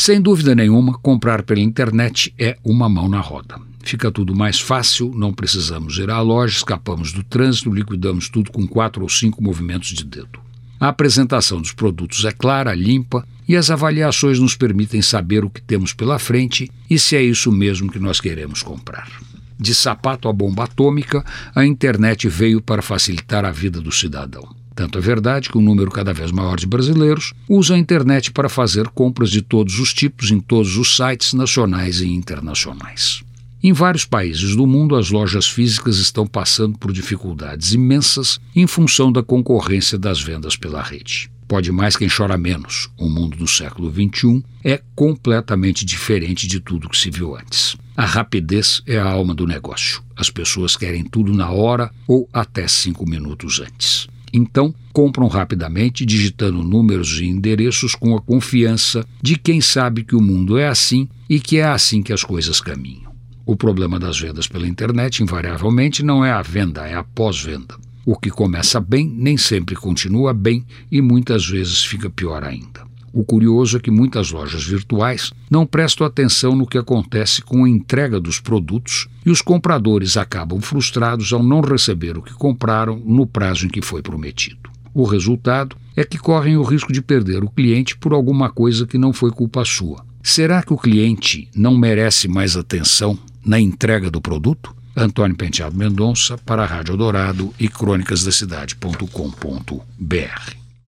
Sem dúvida nenhuma, comprar pela internet é uma mão na roda. Fica tudo mais fácil, não precisamos ir à loja, escapamos do trânsito, liquidamos tudo com 4 ou 5 movimentos de dedo. A apresentação dos produtos é clara, limpa e as avaliações nos permitem saber o que temos pela frente e se é isso mesmo que nós queremos comprar. De sapato à bomba atômica, a internet veio para facilitar a vida do cidadão. Tanto é verdade que um número cada vez maior de brasileiros usa a internet para fazer compras de todos os tipos em todos os sites nacionais e internacionais. Em vários países do mundo, as lojas físicas estão passando por dificuldades imensas em função da concorrência das vendas pela rede. Pode mais quem chora menos. O mundo do século XXI é completamente diferente de tudo que se viu antes. A rapidez é a alma do negócio. As pessoas querem tudo na hora ou até 5 minutos antes. Então, compram rapidamente, digitando números e endereços com a confiança de quem sabe que o mundo é assim e que é assim que as coisas caminham. O problema das vendas pela internet, invariavelmente, não é a venda, é a pós-venda. O que começa bem nem sempre continua bem e muitas vezes fica pior ainda. O curioso é que muitas lojas virtuais não prestam atenção no que acontece com a entrega dos produtos e os compradores acabam frustrados ao não receber o que compraram no prazo em que foi prometido. O resultado é que correm o risco de perder o cliente por alguma coisa que não foi culpa sua. Será que o cliente não merece mais atenção na entrega do produto? Antônio Penteado Mendonça para a Rádio Eldorado e crônicasdacidade.com.br.